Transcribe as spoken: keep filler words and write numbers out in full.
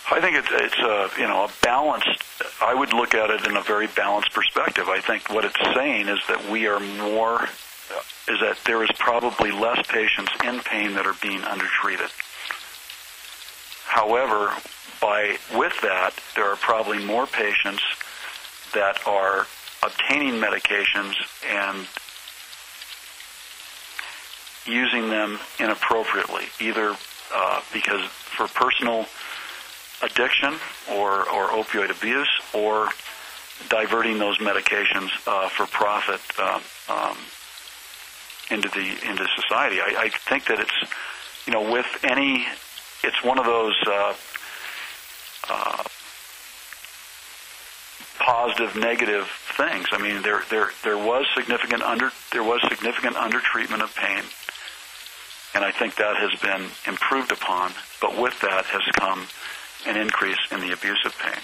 I think it's, it's a, you know, a balanced, I would look at it in a very balanced perspective. I think what it's saying is that we are more, is that there is probably less patients in pain that are being undertreated. However, by with that, there are probably more patients that are obtaining medications and using them inappropriately, either uh, because for personal addiction or, or opioid abuse, or diverting those medications uh, for profit um, um, into the into society. I, I think that it's, you know, with any, it's one of those uh, uh, positive, negative things. I mean, there there there was significant under there was significant undertreatment of pain, and I think that has been improved upon. But with that has come an increase in the abuse of pain.